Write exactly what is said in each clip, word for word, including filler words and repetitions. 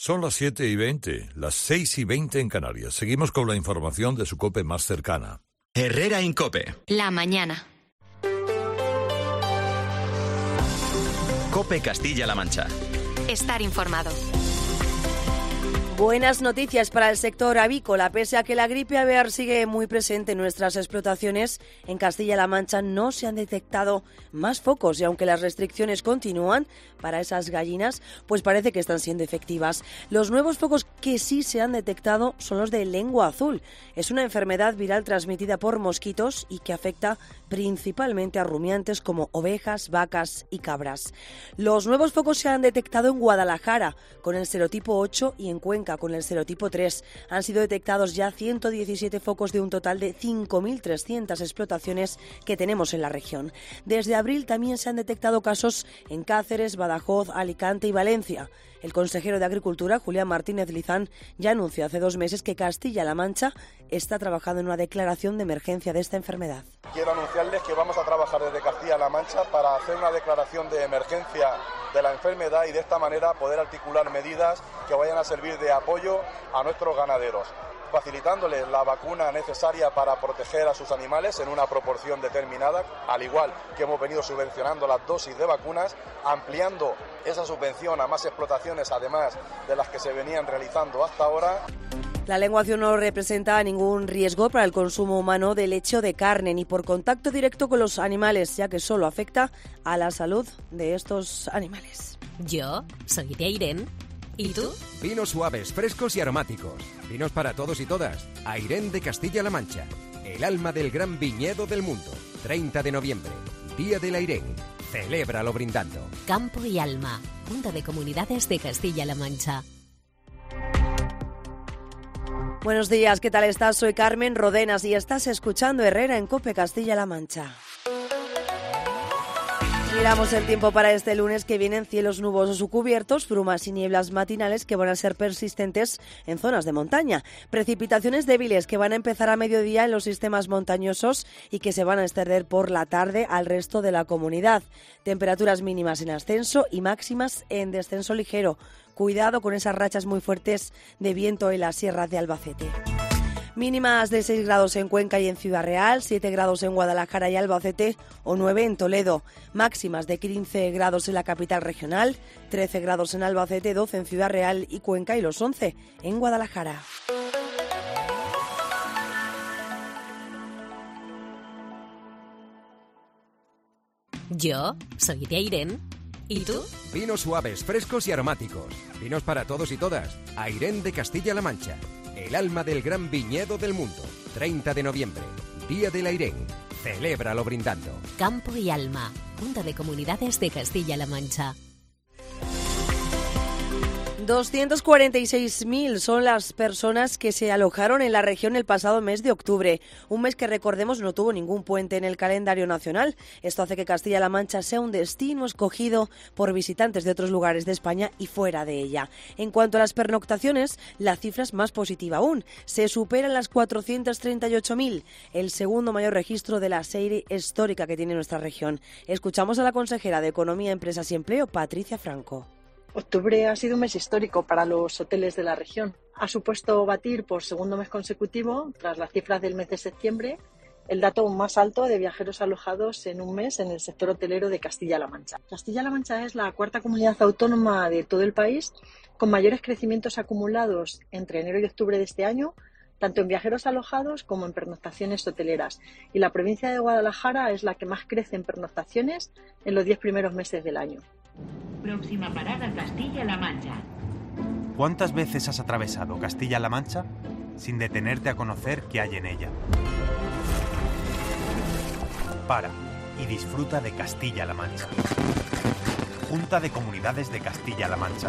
Son las siete y veinte, las seis y veinte en Canarias. Seguimos con la información de su COPE más cercana. Herrera Incope. La mañana. COPE Castilla-La Mancha. Estar informado. Buenas noticias para el sector avícola. Pese a que la gripe aviar sigue muy presente en nuestras explotaciones, en Castilla-La Mancha no se han detectado más focos y aunque las restricciones continúan para esas gallinas, pues parece que están siendo efectivas. Los nuevos focos que sí se han detectado son los de lengua azul. Es una enfermedad viral transmitida por mosquitos y que afecta principalmente a rumiantes como ovejas, vacas y cabras. Los nuevos focos se han detectado en Guadalajara con el serotipo ocho y en Cuenca con el serotipo tres. Han sido detectados ya ciento diecisiete focos de un total de cinco mil trescientas explotaciones que tenemos en la región. Desde abril también se han detectado casos en Cáceres, Badajoz, Alicante y Valencia. El consejero de Agricultura, Julián Martínez Lizán, ya anunció hace dos meses que Castilla-La Mancha está trabajando en una declaración de emergencia de esta enfermedad. Quiero anunciarles que vamos a trabajar desde Castilla-La Mancha para hacer una declaración de emergencia de la enfermedad y de esta manera poder articular medidas que vayan a servir de apoyo a nuestros ganaderos, facilitándoles la vacuna necesaria para proteger a sus animales en una proporción determinada, al igual que hemos venido subvencionando las dosis de vacunas, ampliando esa subvención a más explotaciones además de las que se venían realizando hasta ahora. La lengua azul no representa ningún riesgo para el consumo humano de leche o de carne, ni por contacto directo con los animales, ya que solo afecta a la salud de estos animales. Yo soy de Airén. ¿Y tú? Vinos suaves, frescos y aromáticos. Vinos para todos y todas. Airén de Castilla-La Mancha. El alma del gran viñedo del mundo. treinta de noviembre. Día del Airén. Celébralo brindando. Campo y Alma. Junta de Comunidades de Castilla-La Mancha. Buenos días, ¿qué tal estás? Soy Carmen Rodenas y estás escuchando Herrera en COPE Castilla-La Mancha. Miramos el tiempo para este lunes, que vienen cielos nubosos o cubiertos, brumas y nieblas matinales que van a ser persistentes en zonas de montaña. Precipitaciones débiles que van a empezar a mediodía en los sistemas montañosos y que se van a extender por la tarde al resto de la comunidad. Temperaturas mínimas en ascenso y máximas en descenso ligero. Cuidado con esas rachas muy fuertes de viento en la Sierra de Albacete. Mínimas de seis grados en Cuenca y en Ciudad Real, siete grados en Guadalajara y Albacete o nueve en Toledo. Máximas de quince grados en la capital regional, trece grados en Albacete, doce en Ciudad Real y Cuenca y los once en Guadalajara. Yo soy de Airén. ¿Y tú? Vinos suaves, frescos y aromáticos. Vinos para todos y todas. Airén de Castilla-La Mancha. El alma del gran viñedo del mundo. treinta de noviembre. Día del Airén. Celébralo brindando. Campo y Alma. Junta de Comunidades de Castilla-La Mancha. doscientos cuarenta y seis mil son las personas que se alojaron en la región el pasado mes de octubre, un mes que, recordemos, no tuvo ningún puente en el calendario nacional. Esto hace que Castilla-La Mancha sea un destino escogido por visitantes de otros lugares de España y fuera de ella. En cuanto a las pernoctaciones, la cifra es más positiva aún. Se superan las cuatrocientos treinta y ocho mil, el segundo mayor registro de la serie histórica que tiene nuestra región. Escuchamos a la consejera de Economía, Empresas y Empleo, Patricia Franco. Octubre ha sido un mes histórico para los hoteles de la región. Ha supuesto batir por segundo mes consecutivo, tras las cifras del mes de septiembre, el dato más alto de viajeros alojados en un mes en el sector hotelero de Castilla-La Mancha. Castilla-La Mancha es la cuarta comunidad autónoma de todo el país con mayores crecimientos acumulados entre enero y octubre de este año, tanto en viajeros alojados como en pernoctaciones hoteleras. Y la provincia de Guadalajara es la que más crece en pernoctaciones en los diez primeros meses del año. Próxima parada, Castilla-La Mancha. ¿Cuántas veces has atravesado Castilla-La Mancha sin detenerte a conocer qué hay en ella? Para y disfruta de Castilla-La Mancha. Junta de Comunidades de Castilla-La Mancha.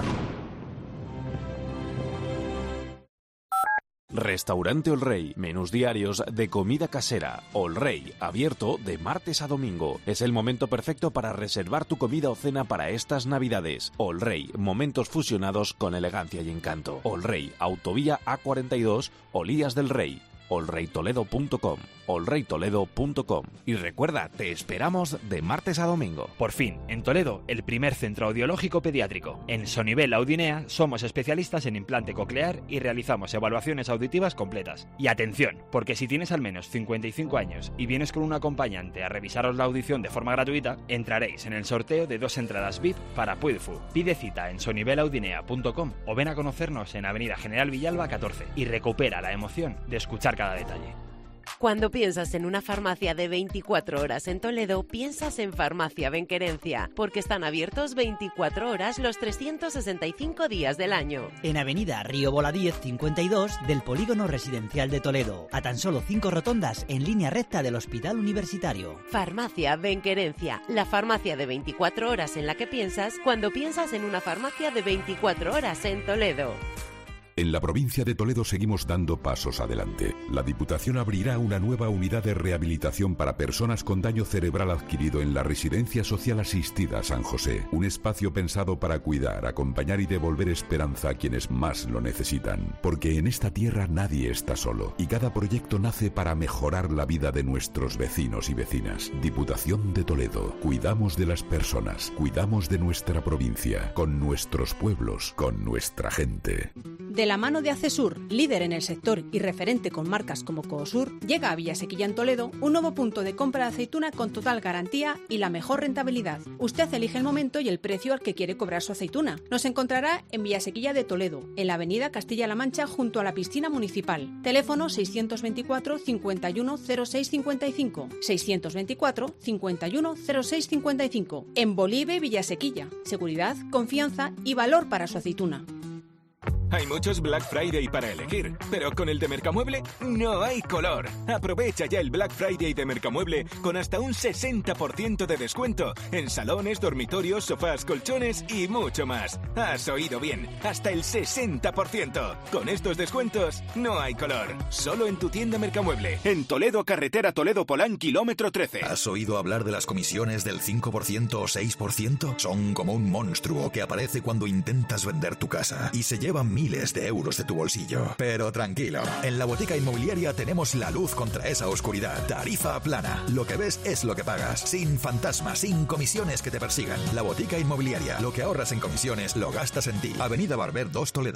Restaurante Ol Rey, menús diarios de comida casera. Ol Rey, abierto de martes a domingo. Es el momento perfecto para reservar tu comida o cena para estas navidades. Ol Rey, momentos fusionados con elegancia y encanto. Ol Rey, autovía A cuarenta y dos, Olías del Rey. olreytoledo punto com, olreytoledo punto com. Y recuerda, te esperamos de martes a domingo. Por fin, en Toledo, el primer centro audiológico pediátrico. En Sonivel Audinea somos especialistas en implante coclear y realizamos evaluaciones auditivas completas. Y atención, porque si tienes al menos cincuenta y cinco años y vienes con un acompañante a revisaros la audición de forma gratuita, entraréis en el sorteo de dos entradas V I P para Puidfu. Pide cita en sonivel audinea punto com o ven a conocernos en Avenida General Villalba catorce y recupera la emoción de escuchar cada detalle. Cuando piensas en una farmacia de veinticuatro horas en Toledo, piensas en Farmacia Benquerencia, porque están abiertos veinticuatro horas los trescientos sesenta y cinco días del año. En Avenida Río Voladíez cincuenta y dos del Polígono Residencial de Toledo, a tan solo cinco rotondas en línea recta del Hospital Universitario. Farmacia Benquerencia, la farmacia de veinticuatro horas en la que piensas cuando piensas en una farmacia de veinticuatro horas en Toledo. En la provincia de Toledo seguimos dando pasos adelante. La Diputación abrirá una nueva unidad de rehabilitación para personas con daño cerebral adquirido en la Residencia Social Asistida San José. Un espacio pensado para cuidar, acompañar y devolver esperanza a quienes más lo necesitan. Porque en esta tierra nadie está solo y cada proyecto nace para mejorar la vida de nuestros vecinos y vecinas. Diputación de Toledo. Cuidamos de las personas, cuidamos de nuestra provincia, con nuestros pueblos, con nuestra gente. De la mano de Acesur, líder en el sector y referente con marcas como Coosur, llega a Villasequilla en Toledo un nuevo punto de compra de aceituna con total garantía y la mejor rentabilidad. Usted elige el momento y el precio al que quiere cobrar su aceituna. Nos encontrará en Villasequilla de Toledo, en la avenida Castilla-La Mancha junto a la piscina municipal. Teléfono seiscientos veinticuatro, cincuenta y uno, cero seis cincuenta y cinco, seiscientos veinticuatro, cincuenta y uno, cero seis cincuenta y cinco. En Bolive, Villasequilla. Seguridad, confianza y valor para su aceituna. Hay muchos Black Friday para elegir, pero con el de Mercamueble no hay color. Aprovecha ya el Black Friday de Mercamueble con hasta un sesenta por ciento de descuento en salones, dormitorios, sofás, colchones y mucho más. Has oído bien, hasta el sesenta por ciento. Con estos descuentos no hay color. Solo en tu tienda Mercamueble. En Toledo, carretera Toledo-Polán, kilómetro trece. ¿Has oído hablar de las comisiones del cinco por ciento o seis por ciento? Son como un monstruo que aparece cuando intentas vender tu casa y se llevan miles de euros de tu bolsillo. Pero tranquilo, en la Botica Inmobiliaria tenemos la luz contra esa oscuridad. Tarifa plana. Lo que ves es lo que pagas. Sin fantasmas, sin comisiones que te persigan. La Botica Inmobiliaria. Lo que ahorras en comisiones lo gastas en ti. Avenida Barber dos, Toledo.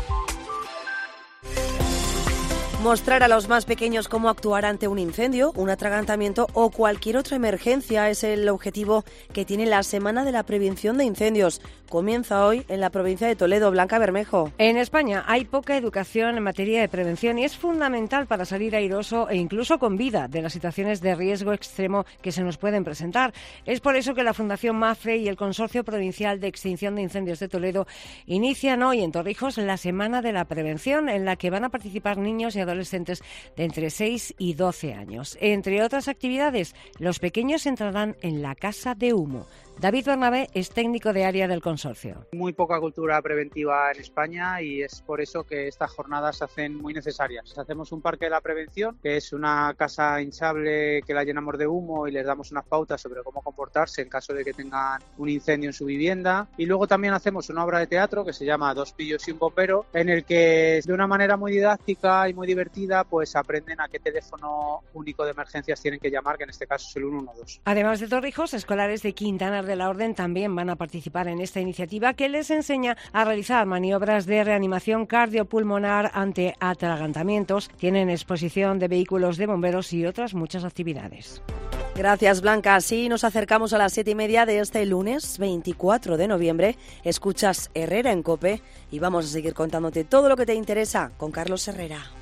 Mostrar a los más pequeños cómo actuar ante un incendio, un atragantamiento o cualquier otra emergencia es el objetivo que tiene la Semana de la Prevención de Incendios. Comienza hoy en la provincia de Toledo. Blanca Bermejo. En España hay poca educación en materia de prevención y es fundamental para salir airoso e incluso con vida de las situaciones de riesgo extremo que se nos pueden presentar. Es por eso que la Fundación MAFRE y el Consorcio Provincial de Extinción de Incendios de Toledo inician hoy en Torrijos la Semana de la Prevención, en la que van a participar niños y adolescentes de entre seis y doce años. Entre otras actividades, los pequeños entrarán en la Casa de Humo. David Bernabé es técnico de área del consorcio. Muy poca cultura preventiva en España y es por eso que estas jornadas se hacen muy necesarias. Hacemos un parque de la prevención, que es una casa hinchable que la llenamos de humo y les damos unas pautas sobre cómo comportarse en caso de que tengan un incendio en su vivienda. Y luego también hacemos una obra de teatro que se llama Dos pillos y un bombero, en el que de una manera muy didáctica y muy divertida pues aprenden a qué teléfono único de emergencias tienen que llamar, que en este caso es el uno uno dos. Además de Torrijos, escolares de Quintanar de la Orden también van a participar en esta iniciativa que les enseña a realizar maniobras de reanimación cardiopulmonar ante atragantamientos. Tienen exposición de vehículos de bomberos y otras muchas actividades. Gracias, Blanca. Así nos acercamos a las siete y media de este lunes veinticuatro de noviembre. Escuchas Herrera en COPE y vamos a seguir contándote todo lo que te interesa con Carlos Herrera.